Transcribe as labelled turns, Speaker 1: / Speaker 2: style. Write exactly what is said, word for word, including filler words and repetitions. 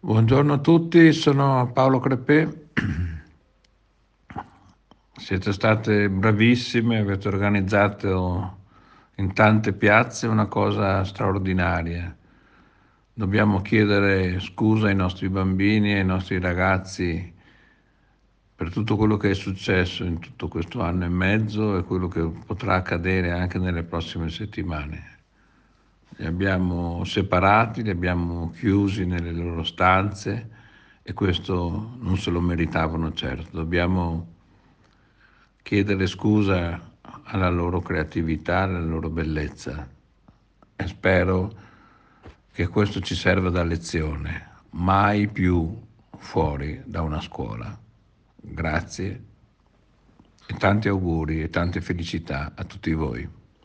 Speaker 1: Buongiorno a tutti, sono Paolo Crepè. Siete state bravissime, avete organizzato in tante piazze una cosa straordinaria. Dobbiamo chiedere scusa ai nostri bambini e ai nostri ragazzi per tutto quello che è successo in tutto questo anno e mezzo e quello che potrà accadere anche nelle prossime settimane. Li abbiamo separati, li abbiamo chiusi nelle loro stanze e questo non se lo meritavano certo. Dobbiamo chiedere scusa alla loro creatività, alla loro bellezza e spero che questo ci serva da lezione. Mai più fuori da una scuola. Grazie e tanti auguri e tante felicità a tutti voi.